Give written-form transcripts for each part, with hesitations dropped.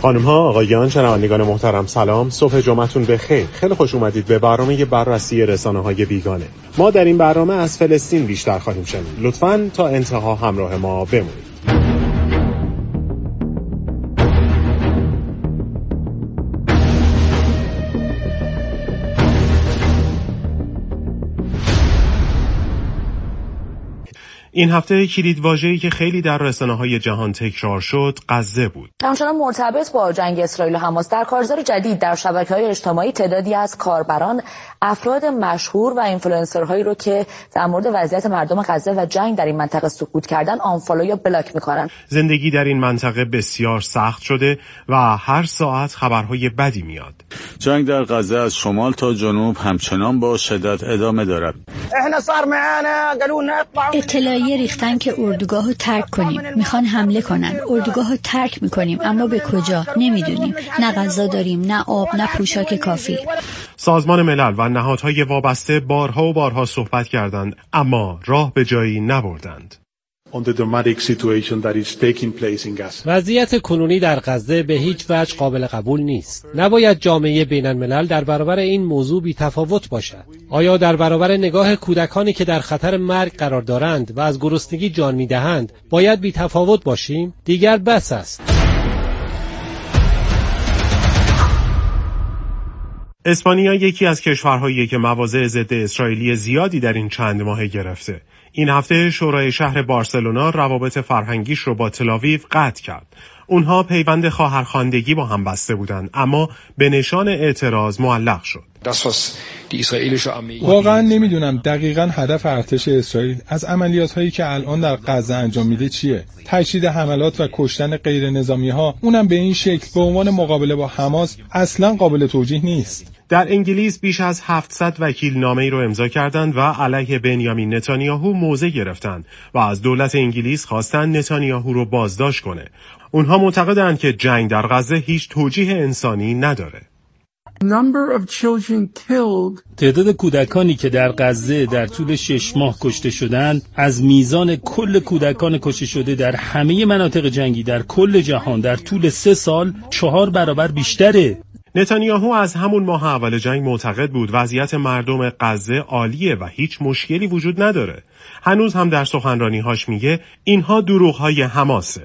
خانم‌ها، آقایان، شنوندگان محترم، سلام. صبح جمعتون بخیر. خیلی خوش اومدید به برنامه بررسی رسانه‌های بیگانه. ما در این برنامه از فلسطین بیشتر خواهیم شنید. لطفاً تا انتها همراه ما بمونید. این هفته کلیدواژه‌ای که خیلی در رسانه‌های جهان تکرار شد غزه بود. همچنان مرتبط با جنگ اسرائیل و حماس در کارزار جدید در شبکه‌های اجتماعی تعدادی از کاربران افراد مشهور و اینفلوئنسرهایی رو که در مورد وضعیت مردم غزه و جنگ در این منطقه سکوت کردن آنفالو یا بلاک می‌کنن. زندگی در این منطقه بسیار سخت شده و هر ساعت خبرهای بدی میاد. جنگ در غزه از شمال تا جنوب همچنان با شدت ادامه دارد. اطلاعیه ریختن که اردوگاه رو ترک کنیم. میخوان حمله کنن. اردوگاه رو ترک میکنیم اما به کجا نمیدونیم. نه غذا داریم، نه آب، نه پوشاک کافی. سازمان ملل و نهادهای وابسته بارها و بارها صحبت کردند اما راه به جایی نبردند. وضعیت کنونی در غزه به هیچ وجه قابل قبول نیست. نباید جامعه بین الملل در برابر این موضوع بی تفاوت باشد. آیا در برابر نگاه کودکانی که در خطر مرگ قرار دارند و از گرسنگی جان می‌دهند باید بی تفاوت باشیم؟ دیگر بس است. اسپانیا یکی از کشورهاییه که مواضع ضد اسرائیلی زیادی در این چند ماه گرفته. این هفته شورای شهر بارسلونا روابط فرهنگیش رو با تل‌آویو قطع کرد. اونها پیوند خواهرخواندگی با هم بسته بودند اما به نشان اعتراض معلق شد. واقعا نمیدونم دقیقاً هدف ارتش اسرائیل از عملیات‌هایی که الان در غزه انجام میده چیه. تشدید حملات و کشتن غیر نظامی‌ها اونم به این شکل به عنوان مقابله با حماس اصلاً قابل توجیه نیست. در انگلیس بیش از 700 وکیل نامه‌ای رو امضا کردند و علیه بنیامین نتانیاهو موضع گرفتند و از دولت انگلیس خواستند نتانیاهو رو بازداشت کنه. اونها معتقدند که جنگ در غزه هیچ توجیه انسانی نداره. تعداد کودکانی که در غزه در طول 6 ماه کشته شدند از میزان کل کودکان کشته شده در همه مناطق جنگی در کل جهان در طول 3 سال 4 برابر بیشتره. نتانیاهو از همون ماه اول جنگ معتقد بود وضعیت مردم غزه عالیه و هیچ مشکلی وجود نداره. هنوز هم در سخنرانی‌هاش میگه اینها دروغ‌های حماسه.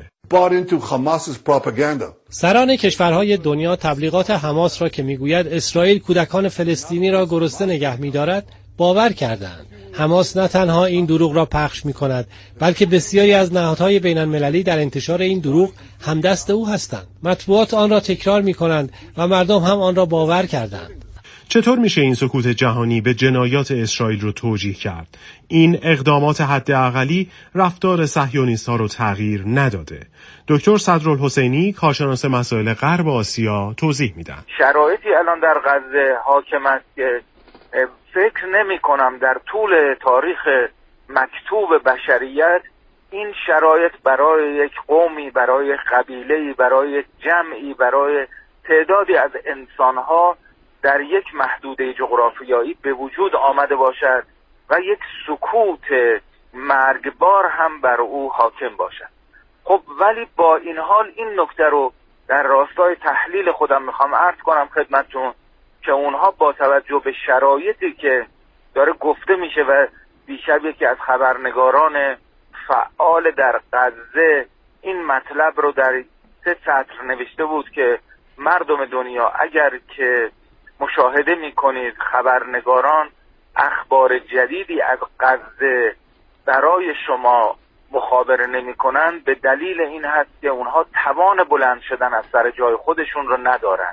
سران کشورهای دنیا تبلیغات حماس را که میگوید اسرائیل کودکان فلسطینی را گرسنه نگه می‌دارد باور کردند. حماس نه تنها این دروغ را پخش می‌کند بلکه بسیاری از نهادهای بین‌المللی در انتشار این دروغ همدست او هستند. مطبوعات آن را تکرار می‌کنند و مردم هم آن را باور کردند. چطور میشه این سکوت جهانی به جنایات اسرائیل رو توجیه کرد؟ این اقدامات حداقلی رفتار صهیونیست‌ها رو تغییر نداده. دکتر صدرالحسینی کارشناس مسائل غرب آسیا توضیح میدن. شرایطی الان در غزه حاکم است که فکر نمی کنم در طول تاریخ مکتوب بشریت این شرایط برای یک قومی، برای قبیله‌ای، برای جمعی، برای تعدادی از انسانها در یک محدوده جغرافیایی به وجود آمده باشد و یک سکوت مرگبار هم بر او حاکم باشد. خب ولی با این حال این نکته رو در راستای تحلیل خودم میخوام عرض کنم خدمتتون که اونها با توجه به شرایطی که داره گفته میشه و دیشب یکی از خبرنگاران فعال در غزه این مطلب رو در 3 سطر نوشته بود که مردم دنیا اگر که مشاهده میکنید خبرنگاران اخبار جدیدی از غزه برای شما مخابره نمیکنن به دلیل این هست که اونها توان بلند شدن از سر جای خودشون رو ندارن.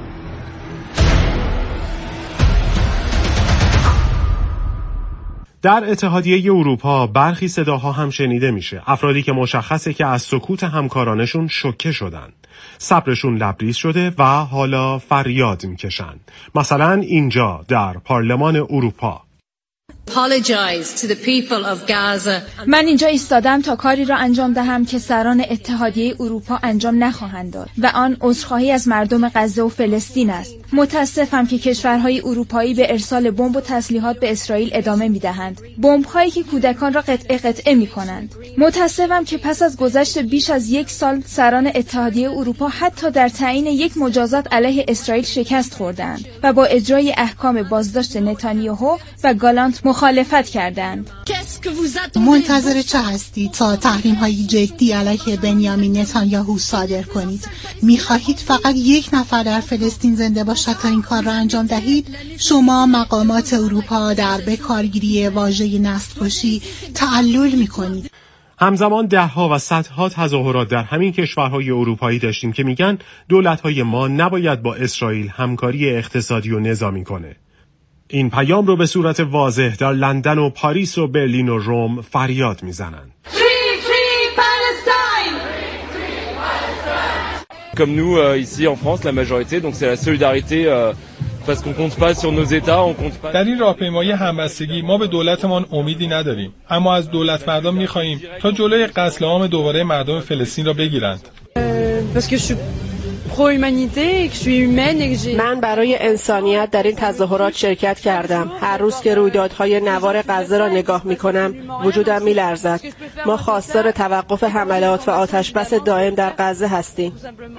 در اتحادیه اروپا برخی صداها هم شنیده میشه. افرادی که مشخصه که از سکوت همکارانشون شوکه شدن. صبرشون لبریز شده و حالا فریاد میکشن. مثلا اینجا در پارلمان اروپا. من اینجا ایستادم تا کاری را انجام دهم که سران اتحادیه اروپا انجام نخواهند داد و آن عذرخواهی از مردم غزه و فلسطین است. متاسفم که کشورهای اروپایی به ارسال بمب و تسلیحات به اسرائیل ادامه می‌دهند. بمب‌هایی که کودکان را قطعه می‌کنند. متاسفم که پس از گذشت بیش از 1 سال سران اتحادیه اروپا حتی در تعیین یک مجازات علیه اسرائیل شکست خوردند و با اجرای احکام بازداشت نتانیاهو و گالانت مخالفت کردند. منتظر چه هستید تا تحریم‌های جدی علیه بنیامین نتانیاهو صادر کنید؟ می‌خواهید فقط 1 نفر در فلسطین زنده باشد تا این کار را انجام دهید؟ شما مقامات اروپا در بکارگیری واژه نسل‌کشی تعلل می‌کنید. همزمان ده‌ها و صدها تظاهرات در همین کشورهای اروپایی داشتیم که میگن دولت‌های ما نباید با اسرائیل همکاری اقتصادی و نظامی کنه. این پیام رو به صورت واضح در لندن و پاریس و برلین و روم فریاد میزنن. Comme nous ici en France la majorité donc c'est la solidarité parce qu'on compte pas sur nos états on compte pas. در این راهپیمایی همبستگی ما به دولتمان امیدی نداریم اما از دولت مردم می‌خواهیم تا جلوی قتل عام دوباره مردم فلسطین را بگیرند. من برای انسانیت در این تظاهرات شرکت کردم. هر روز که رویدادهای نوار غزه را نگاه می‌کنم وجودم می‌لرزد. ما خواستار توقف حملات و آتشبس دائم در غزه هستیم.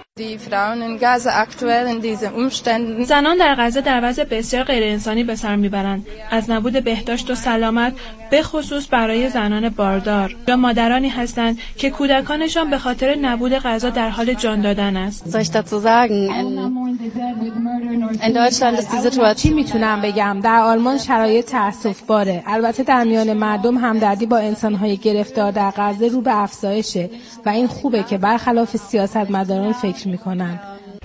زنان در غزه در وضع بسیار غیر انسانی به سر میبرند. از نبود بهداشت و سلامت به خصوص برای زنان باردار یا مادرانی هستند که کودکانشان به خاطر نبود غذا در حال جان دادن است. چی میتونم بگم؟ در آلمان شرایط تأسف‌باره. البته در میان مردم همدردی با انسان‌های گرفتار در غزه رو به افزایشه و این خوبه که برخلاف سیاستمداران فکر میکنن.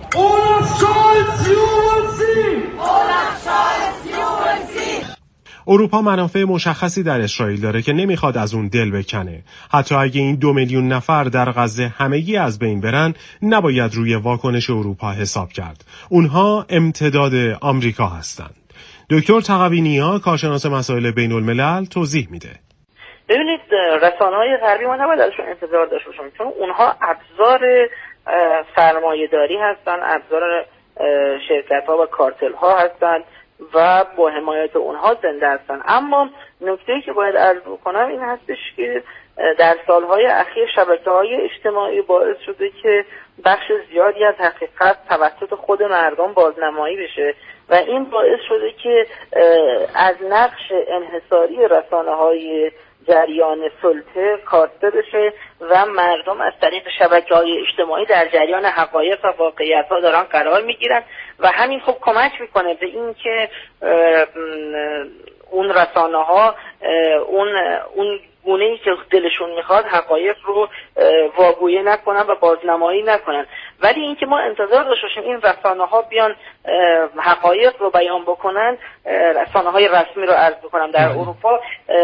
اروپا منافع مشخصی در اسرائیل داره که نمیخواد از اون دل بکنه. حتی اگه این 2 میلیون نفر در غزه همگی از بین برن نباید روی واکنش اروپا حساب کرد. اونها امتداد آمریکا هستند. دکتر تقوی‌نیا کارشناس مسائل بین الملل توضیح میده. ببینید رسانه‌های غربی ما نباید ازشون انتظار داشته باشیم چون اونها ابزار سرمایه‌داری هستن، ابزار شرکت‌ها و کارتل‌ها هستن و با حمایت اونها زنده هستن. اما نکته‌ای که باید عرض بکنم این هستش که در سالهای اخیر شبکه‌های اجتماعی باعث شده که بخش زیادی از حقیقت توسط خود مردم بازنمایی بشه و این باعث شده که از نقش انحصاری رسانه‌های جریان سلطه کاسته بشه و مردم از طریق شبکه‌های اجتماعی در جریان حقایق و واقعیت‌ها دارن قرار میگیرن و همین خب کمک میکنه به این که اون رسانه‌ها اون گونه‌ای که دلشون میخواد حقایق رو واگویی نکنن و بازنمایی نکنن. ولی اینکه ما انتظار داشته باشیم این رسانه‌ها بیان حقایق رو بیان بکنن، رسانه‌های رسمی رو عرض بکنم در اروپا،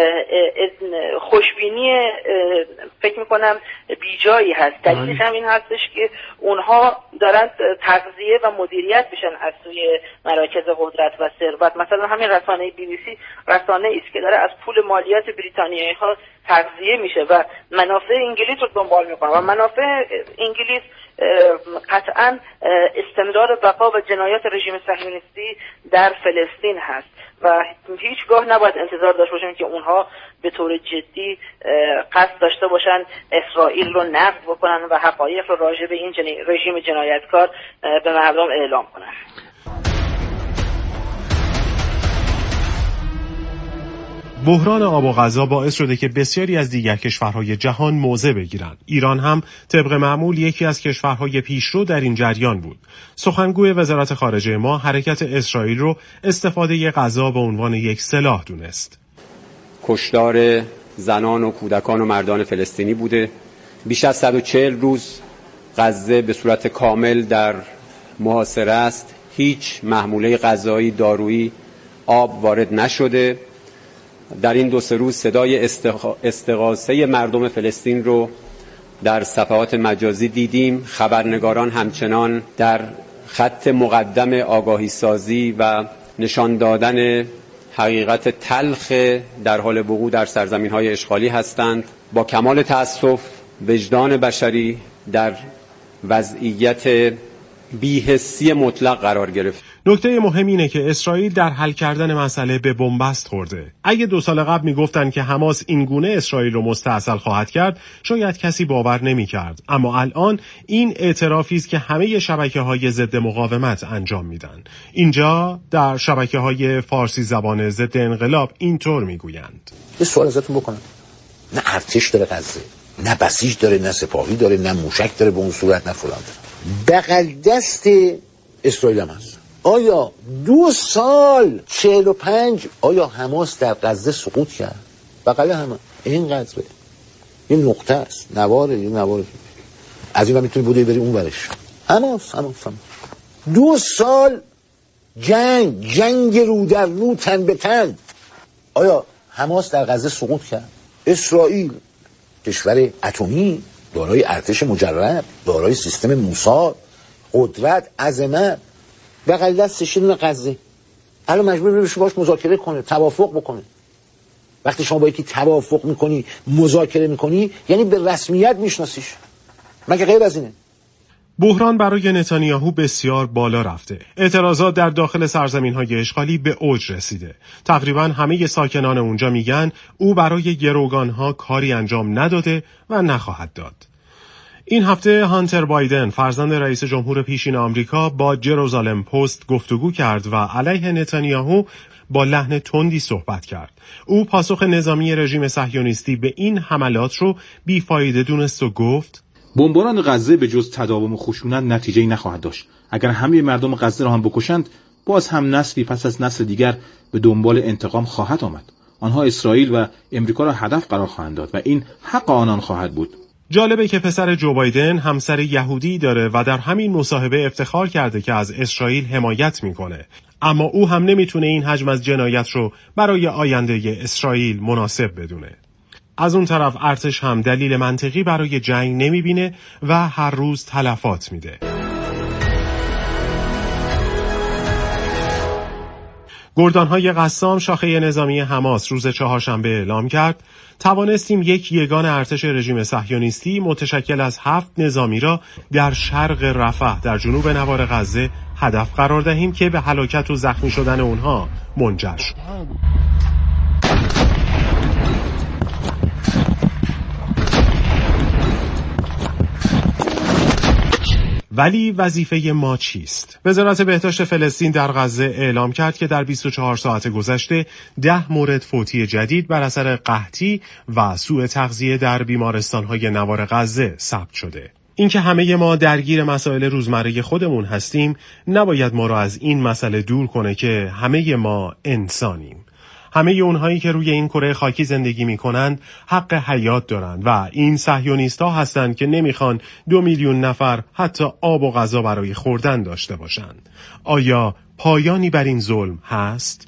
خوشبینی فکر میکنم بیجایی هست. دلیلش هم این هستش که اونها دارن تغذیه و مدیریت میشن از سوی مراکز قدرت و ثروت. مثلا همین رسانه BBC رسانه‌ای است که داره از پول مالیات بریتانیایی‌ها تغذیه میشه و منافع انگلیس رو دنبال میکنه و منافع انگلیس قطعاً استمرار بقا و جنایات رژیم صهیونیستی در فلسطین هست و هیچگاه نباید انتظار داشته باشیم که اونها به طور جدی قصد داشته باشن اسرائیل رو نقد بکنن و حقایق رو راجع به این رژیم جنایتکار به مردم اعلام کنن. بحران آب و غذا باعث شده که بسیاری از دیگر کشورهای جهان موضع بگیرند. ایران هم طبق معمول یکی از کشورهای پیشرو در این جریان بود. سخنگوی وزارت خارجه ما حرکت اسرائیل رو استفاده غذا به عنوان یک سلاح دونست. کشتار زنان و کودکان و مردان فلسطینی بوده. بیش از 140 روز غزه به صورت کامل در محاصره است. هیچ محموله غذایی، دارویی، آب وارد نشده. در این 2-3 روز صدای استغاثه مردم فلسطین رو در صفحات مجازی دیدیم. خبرنگاران همچنان در خط مقدم آگاهی سازی و نشان دادن حقیقت تلخ در حال وقوع در سرزمین‌های اشغالی هستند. با کمال تأسف وجدان بشری در وضعیت بی‌حسی مطلق قرار گرفت. نکته مهم اینه که اسرائیل در حل کردن مسئله به بن‌بست خورده. اگه 2 سال قبل میگفتن که حماس این گونه اسرائیل رو مستأصل خواهد کرد، شاید کسی باور نمی‌کرد. اما الان این اعترافی است که همه شبکه‌های ضد مقاومت انجام میدن. اینجا در شبکه‌های فارسی زبان ضد انقلاب اینطور میگویند. یه سوال ازتون بکنم. نه ارتش داره غزه، نه بسیج داره، نه سپاهی داره، نه موشک داره به اون صورت، نه فلان داره. بغل دست اسرائیل هم هست. آیا 2 سال 45 آیا حماس در غزه سقوط کرد؟ بغل همه این غزه یه نقطه است، نواره، یه نواره از این میتونی بوده بری اون ورش. حماس 2 سال جنگ رو در رو، تن به تن. آیا حماس در غزه سقوط کرد؟ اسرائیل کشور اتمی دارای ارتش مجرب، دارای سیستم موساد، قدرت، عظمت، بغل دستش یه غزه. الان مجبور بشه باش مذاکره کنه، توافق بکنه. وقتی شما با یکی توافق میکنی، مذاکره میکنی، یعنی به رسمیت میشناسیش. مگه غیر از اینه؟ بحران برای نتانیاهو بسیار بالا رفته. اعتراضات در داخل سرزمین‌های اشغالی به اوج رسیده. تقریباً همه ساکنان اونجا میگن او برای گروگان‌ها کاری انجام نداده و نخواهد داد. این هفته هانتر بایدن فرزند رئیس جمهور پیشین آمریکا با جروزالم پست گفتگو کرد و علیه نتانیاهو با لحن تندی صحبت کرد. او پاسخ نظامی رژیم صهیونیستی به این حملات رو بیفایده دونست و گفت: بمباران غزه به جز تداوم خشونت نتیجه‌ای نخواهد داشت. اگر همه مردم غزه را هم بکشند، باز هم نسلی پس از نسل دیگر به دنبال انتقام خواهد آمد. آنها اسرائیل و امریکا را هدف قرار خواهند داد و این حق آنان خواهد بود. جالبه که پسر جو بایدن همسر یهودی داره و در همین مصاحبه افتخار کرده که از اسرائیل حمایت میکنه. اما او هم نمیتونه این حجم از جنایت رو برای آینده اسرائیل مناسب بدونه. از اون طرف ارتش هم دلیل منطقی برای جنگ نمیبینه و هر روز تلفات میده. گردانهای قسام شاخه نظامی حماس روز چهارشنبه اعلام کرد توانستیم یک یگان ارتش رژیم صهیونیستی متشکل از 7 نظامی را در شرق رفح در جنوب نوار غزه هدف قرار دهیم که به هلاکت و زخمی شدن اونها منجر شد. ولی وظیفه ما چیست؟ وزارت بهداشت فلسطین در غزه اعلام کرد که در 24 ساعت گذشته 10 مورد فوتی جدید بر اثر قحطی و سوء تغذیه در بیمارستان‌های نوار غزه ثبت شده. اینکه همه ما درگیر مسائل روزمره خودمون هستیم نباید ما را از این مسئله دور کنه که همه ما انسانیم. همه اونهایی که روی این کره خاکی زندگی میکنند حق حیات دارند و این صهیونیست‌ها هستند که نمیخوان 2 میلیون نفر حتی آب و غذا برای خوردن داشته باشند. آیا پایانی بر این ظلم هست؟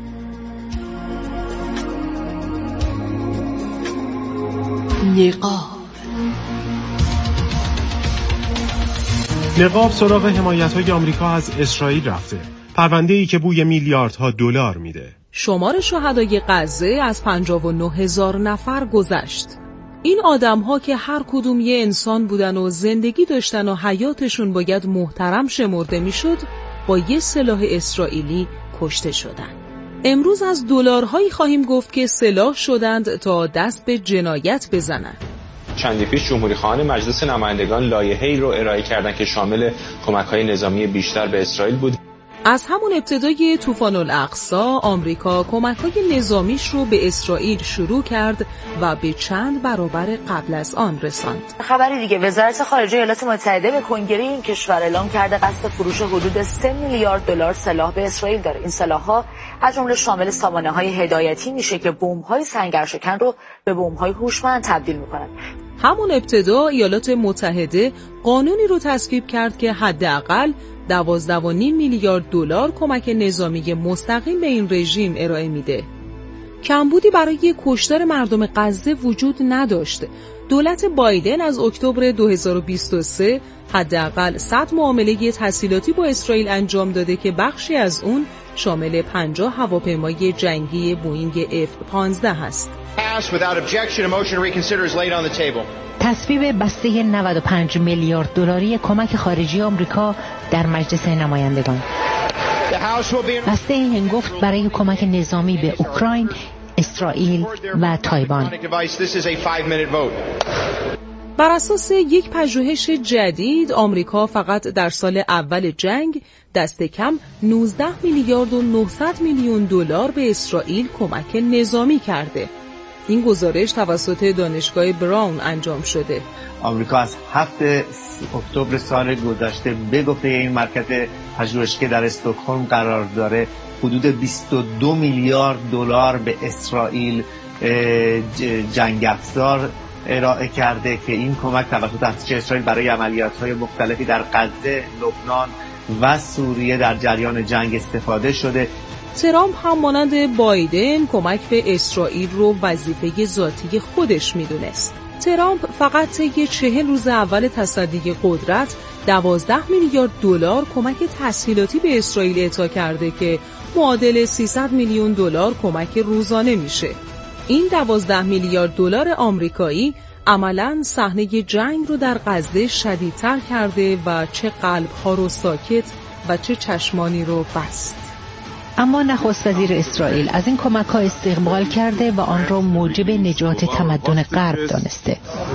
نقاب سراغ حمایت‌های آمریکا از اسرائیل رفته. پرونده‌ای که بوی میلیاردها دلار میده. شمار شهدای غزه از 59,000 نفر گذشت. این آدم‌ها که هر کدوم یه انسان بودن و زندگی داشتن و حیاتشون باید محترم شمرده میشد، با یه سلاح اسرائیلی کشته شدن. امروز از دلارهایی خواهیم گفت که سلاح شدند تا دست به جنایت بزنن. چندی پیش جمهوری خواهان مجلس نمایندگان لایحه‌ای رو ارائه کردند که شامل کمک‌های نظامی بیشتر به اسرائیل بود. از همون ابتدای طوفان الاقصی آمریکا کمک‌های نظامیش رو به اسرائیل شروع کرد و به چند برابر قبل از آن رساند. خبری دیگه، وزارت خارجه ایالات متحده به کنگره این کشور اعلام کرده قصد فروش حدود 3 میلیارد دلار سلاح به اسرائیل داره. این سلاح‌ها از جمله شامل سامانه‌های هدایتی میشه که بمب‌های سنگرشکن رو به بمب‌های هوشمند تبدیل می‌کنن. همون ابتدا ایالات متحده قانونی رو تصویب کرد که حداقل 12.5 میلیارد دلار کمک نظامی مستقیم به این رژیم ارائه میده. کمبودی برای کشتار مردم غزه وجود نداشت. دولت بایدن از اکتبر 2023 حداقل 100 معامله تسهیلاتی با اسرائیل انجام داده که بخشی از اون شامل 50 هواپیمای جنگی بوئینگ F-15 است. تصویب بسته 95 میلیارد دلاری کمک خارجی آمریکا در مجلس نمایندگان. بسته هنگفت برای کمک نظامی به اوکراین، اسرائیل و تایوان. بر اساس یک پژوهش جدید، آمریکا فقط در سال اول جنگ دست کم 19 میلیارد و 900 میلیون دلار به اسرائیل کمک نظامی کرده. این گزارش توسط دانشگاه براون انجام شده. آمریکا از 7 اکتبر سال گذشته به گفته این مرکز پژوهشی که در استکهلم قرار داره حدود 22 میلیارد دلار به اسرائیل جنگ افزار ارائه کرده که این کمک توسط ارتش اسرائیل برای عملیات‌های مختلفی در غزه، لبنان و سوریه در جریان جنگ استفاده شده. ترامپ هم مانند بایدن کمک به اسرائیل رو وظیفه ذاتی خودش میدونست. ترامپ فقط طی 40 روز اول تصدی قدرت 12 میلیارد دلار کمک تسهیلاتی به اسرائیل اعطا کرده که معادل 300 میلیون دلار کمک روزانه میشه. این 12 میلیارد دلار آمریکایی عملاً صحنه جنگ رو در غزه شدیدتر کرده و چه قلب‌ها رو ساکت و چه چشمانی رو بست. اما نخست وزیر اسرائیل از این کمک‌ها استقبال کرده و آن را موجب نجات تمدن غرب دانسته.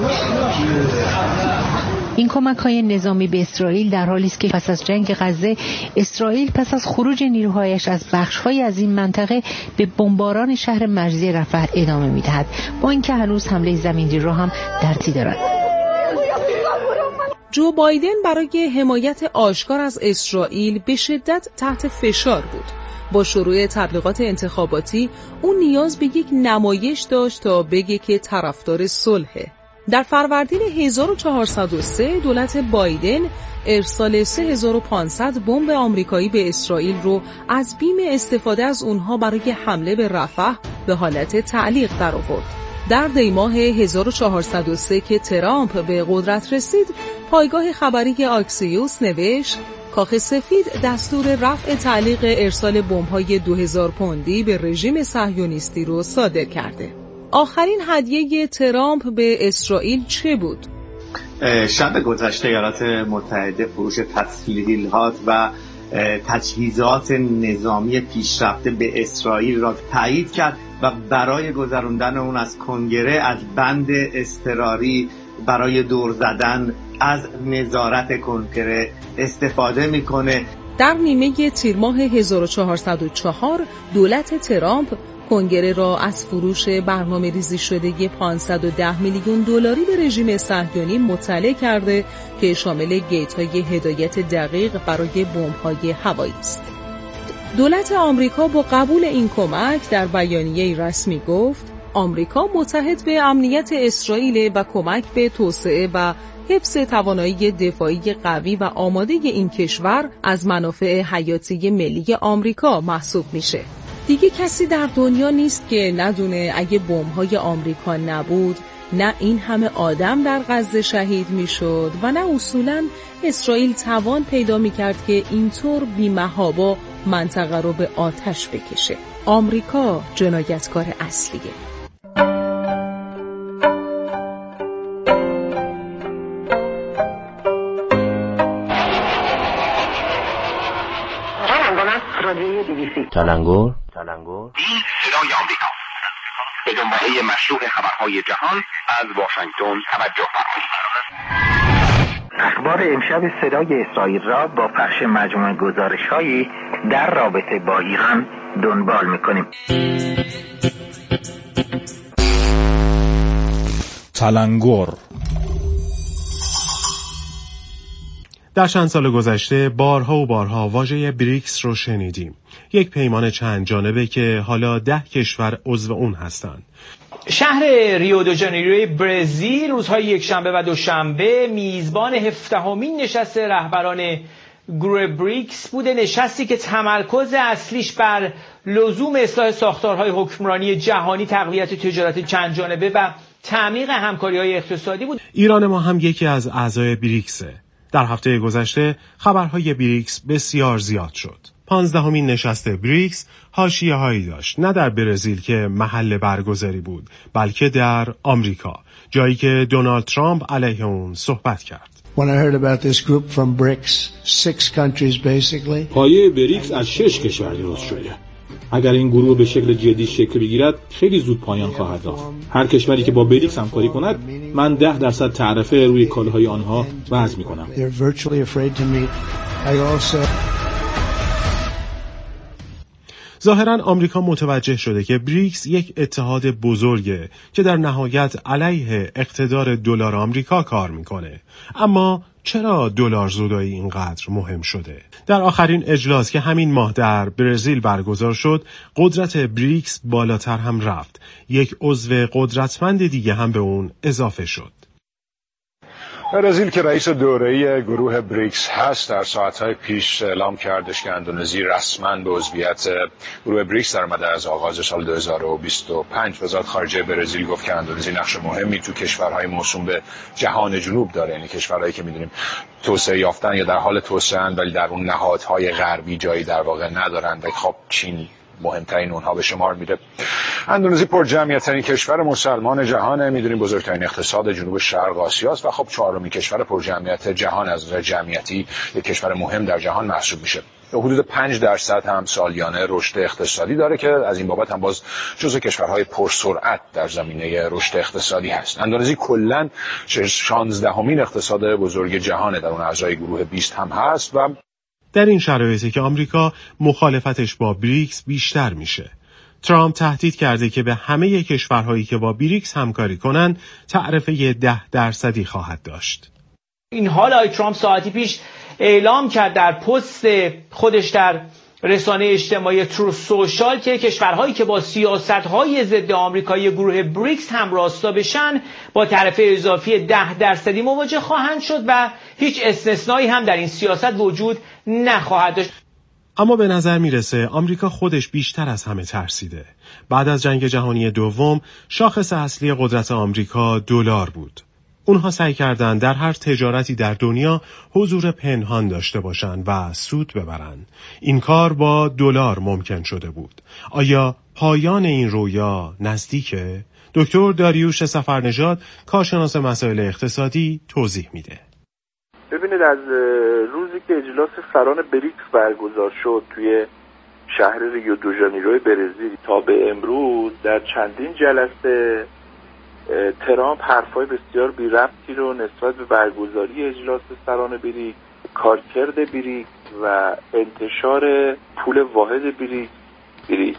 این کمک‌های نظامی به اسرائیل در حالی است که پس از جنگ غزه اسرائیل پس از خروج نیروهایش از بخش‌های از این منطقه به بمباران شهر مرزی رفح ادامه می‌دهد، با اینکه هنوز حمله زمینی را هم در تی دارد. جو بایدن برای حمایت آشکار از اسرائیل به شدت تحت فشار بود. با شروع تبلیغات انتخاباتی اون نیاز به یک نمایش داشت تا بگه که طرفدار صلحه. در فروردین 1403 دولت بایدن ارسال 3500 بمب آمریکایی به اسرائیل رو از بیم استفاده از اونها برای حمله به رفح به حالت تعلیق در آورد. در دی ماه 1403 که ترامپ به قدرت رسید، پایگاه خبری آکسیوس نوشت کاخ سفید دستور رفع تعلیق ارسال بمب‌های 2000 پوندی به رژیم صهیونیستی رو صادر کرده. آخرین هدیه ترامپ به اسرائیل چه بود؟ شب گذشته ایالات متحده فروش تسلیحات و تجهیزات نظامی پیشرفته به اسرائیل را تایید کرد و برای گذراندن اون از کنگره از بند اضطراری برای دور زدن از نظارت کنگره استفاده میکنه. در نیمه تیر ماه 1404 دولت ترامپ کنگره را از فروش برنامه ریزی شده 510 میلیون دلاری به رژیم صهیونی مطلع کرده که شامل گیت‌های هدایت دقیق برای بمب‌های هوایی است. دولت آمریکا با قبول این کمک در بیانیه رسمی گفت آمریکا متحد به امنیت اسرائیل و کمک به توسعه و حفظ توانایی دفاعی قوی و آماده این کشور از منافع حیاتی ملی آمریکا محسوب میشه. دیگه کسی در دنیا نیست که ندونه اگه بمب‌های آمریکا نبود نه این همه آدم در غزه شهید میشد و نه اصولاً اسرائیل توان پیدا میکرد که اینطور بی‌محابا منطقه رو به آتش بکشه. آمریکا جنایتکار اصلیه. تلنگور این صدای آمریکا به دنباله مشروع خبرهای جهان از واشنگتن توجه فرمایید. اخبار امشب صدای اسرائیل را با پخش مجموعه گزارش‌هایی در رابطه با ایران دنبال می‌کنیم. تلنگور در چند سال گذشته بارها و بارها واژه بریکس رو شنیدیم. یک پیمان چند جانبه که حالا 10 کشور عضو اون هستند. شهر ریو دو ژانیروی برزیل روزهای یکشنبه و دوشنبه میزبان 17مین نشست رهبران گروه بریکس بوده، نشستی که تمرکز اصلیش بر لزوم اصلاح ساختارهای حکمرانی جهانی، تقویت تجارت چند جانبه و تعمیق همکاری‌های اقتصادی بود. ایران ما هم یکی از اعضای بریکسه. در هفته گذشته خبرهای بریکس بسیار زیاد شد. 15مین نشست بریکس حاشیه‌هایی داشت، نه در برزیل که محل برگزاری بود، بلکه در آمریکا، جایی که دونالد ترامپ علیه اون صحبت کرد. When I heard about this group from BRICS, 6 countries basically. پایه بریکس از 6 کشور درست شده. اگر این گروه به شکل جدی شکل بگیرد خیلی زود پایان خواهد یافت. هر کشوری که با بریکس همکاری کند، من 10% تعرفه روی کالاهای آنها وضع می‌کنم. ظاهراً آمریکا متوجه شده که بریکس یک اتحاد بزرگه که در نهایت علیه اقتدار دلار آمریکا کار میکنه. اما چرا دلار زدایی اینقدر مهم شده؟ در آخرین اجلاس که همین ماه در برزیل برگزار شد، قدرت بریکس بالاتر هم رفت. یک عضو قدرتمند دیگه هم به اون اضافه شد. برزیل که رئیس دوره‌ای گروه بریکس هست در ساعت‌های پیش اعلام کردش که اندونزی رسما به عضویت گروه بریکس درآمده از آغاز سال 2025. وزارت خارجه برزیل گفت که اندونزی نقش مهمی تو کشورهای موسوم به جهان جنوب داره، یعنی کشورهایی که می‌دونیم توسعه یافتن یا در حال توسعه‌اند ولی در اون نهادهای غربی جایی در واقع ندارند و خب چین مهمترین اونها به شمار میره. اندونزی پر جمعیت‌ترین کشور مسلمان جهانه، میدونیم بزرگترین اقتصاد جنوب شرق آسیاست و خب چهارمین کشور پر جمعیت جهان از نظر جمعیتی یک کشور مهم در جهان محسوب میشه. حدود 5% هم سالیانه رشد اقتصادی داره که از این بابت هم باز جزو کشورهای پرسرعت در زمینه رشد اقتصادی هست. اندونزی کلاً 16مین اقتصاد بزرگ جهانه، در اون اعضای گروه 20 هم هست و در این شرایطی که آمریکا مخالفتش با بریکس بیشتر میشه. ترامپ تهدید کرده که به همه کشورهایی که با بریکس همکاری کنن تعرفه 10% خواهد داشت. این حال آقای ترامپ ساعتی پیش اعلام کرد در پست خودش در رسانه اجتماعی تروث سوشال که کشورهایی که با سیاست‌های ضد آمریکایی گروه بریکس هم راستا بشن با تعرفه اضافی 10% مواجه خواهند شد و هیچ استثنایی هم در این سیاست وجود نخواهد داشت. اما به نظر میرسه آمریکا خودش بیشتر از همه ترسیده. بعد از جنگ جهانی دوم شاخص اصلی قدرت آمریکا دلار بود. اونها سعی کردند در هر تجارتی در دنیا حضور پنهان داشته باشند و سود ببرن. این کار با دلار ممکن شده بود. آیا پایان این رویا نزدیکه؟ دکتر داریوش سفرنژاد، کارشناس مسائل اقتصادی، توضیح میده. ببینید، از روزی که اجلاس سران بریکس برگزار شد توی شهر ریو دو ژانیرو برزیل تا به امروز در چندین جلسه ترامپ حرفای بسیار بی ربطی رو نسبت به برگزاری اجلاس سران بریکس، کارکرد بریکس و انتشار پول واحد بریک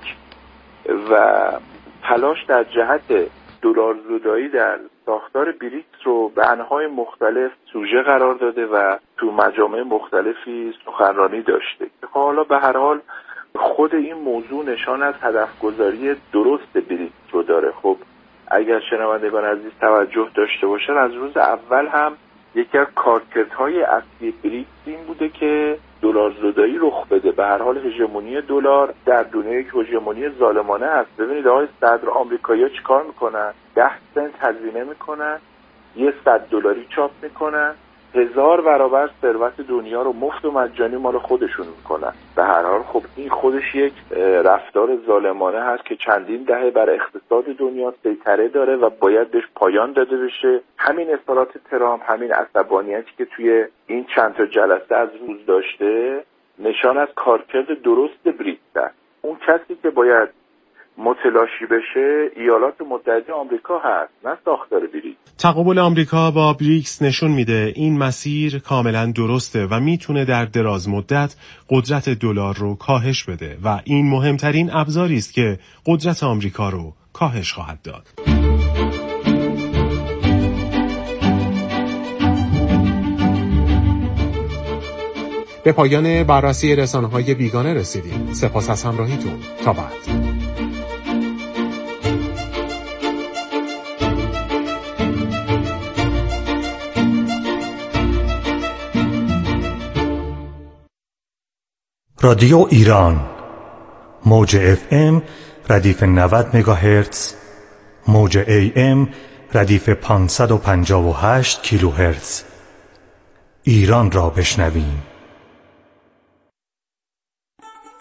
و تلاش در جهت دلار زدایی در ساختار بریکس رو به انواع مختلف سوژه قرار داده و تو مجامع مختلفی سخنرانی داشته. حالا به هر حال خود این موضوع نشان از هدف گذاری درست بریکس رو داره. خب اگر شنوندگان عزیز توجه داشته باشن، از روز اول هم یکی از کارکردهای اصلی بریکس این بوده که دلار زدایی رخ بده. به هر حال هژمونی دلار در دنیا یک هژمونی ظالمانه هست. ببینید آقای صدر، آمریکایی‌ها چیکار میکنن؟ 10 سنت هزینه میکنن، $100 چاپ میکنن، 1000 برابر ثروت دنیا رو مفت و مجانی مال خودشون میکنن. به هر حال خب این خودش یک رفتار ظالمانه هست که چندین دهه بر اقتصاد دنیا سیطره داره و باید بهش پایان داده بشه. همین اظهارات ترامپ، همین عصبانیتی که توی این چند تا جلسه از روز داشته، نشان از کارکرد درست بریکس است. اون کسی که باید متلاشی بشه ایالات متحده آمریکا هست، نه ساختار بریکس. تقابل آمریکا با بریکس نشون میده این مسیر کاملا درسته و میتونه در دراز مدت قدرت دلار رو کاهش بده و این مهمترین ابزاری است که قدرت آمریکا رو کاهش خواهد داد. به پایان بررسی رسانه‌های بیگانه رسیدیم. سپاس از همراهیتون. تا بعد. رادیو ایران، موج FM ردیف 90 مگاهرتز، موج AM ردیف 558 کیلوهرتز. ایران را بشنویم.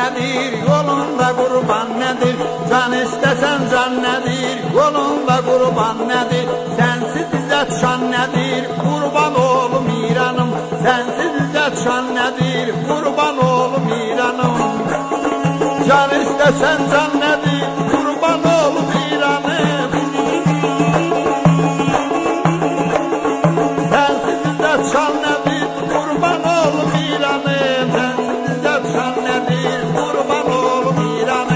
nedir, yolunda kurban nedir? Can istesen can nedir, yolunda kurban nedir? Sensiz izzet şan nedir, kurban oğlum İran'ım. Sensiz izzet şan nedir, kurban oğlum İran'ım. Can istesen can nedir, kurban oğlum İran'ım. Sensiz izzet şan nedir, kurban oğlum İran'ım. Sensiz izzet şan nedir, kurban oğlum İran'ım.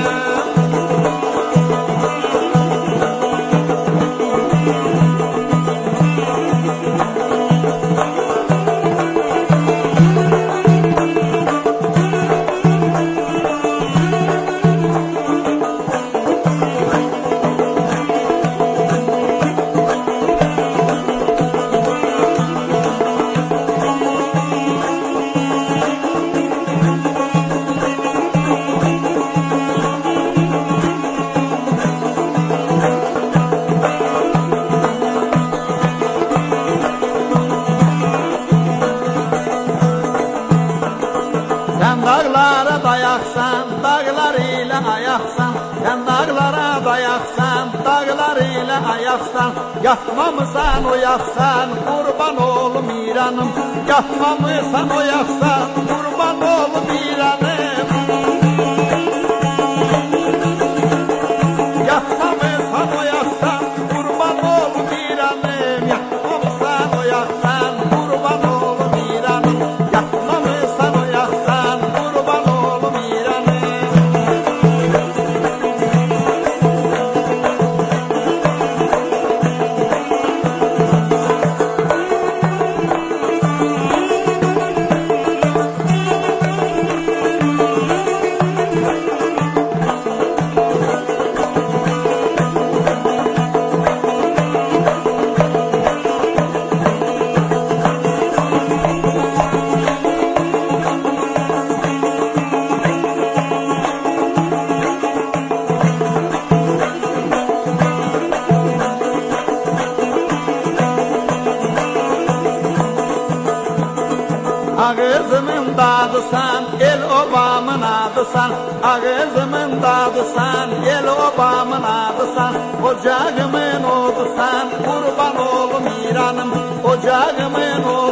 Sen dağlara dayaksan, dağlar ile ayaksan. Sen dağlara dayaksan, dağlar ile ayaksan. Yatmamısan oyaksan, kurban oğlum İran'ım. Yatmamısan oyaksan, kurban oğlum İran'ım. Yatmamısan oyaksan, kurban oğlum İran'ım. Yatmamısan oyaksan, kurban oğlum İran'ım. Yatmamısan oyaksan, kurban oğlum İran'ım. Ağzımın dadısan, el obamın adısan. Ağzımın dadısan, el obamın adısan. Ocağımın odusan, kurban oğlum İran'ım. Ocağımın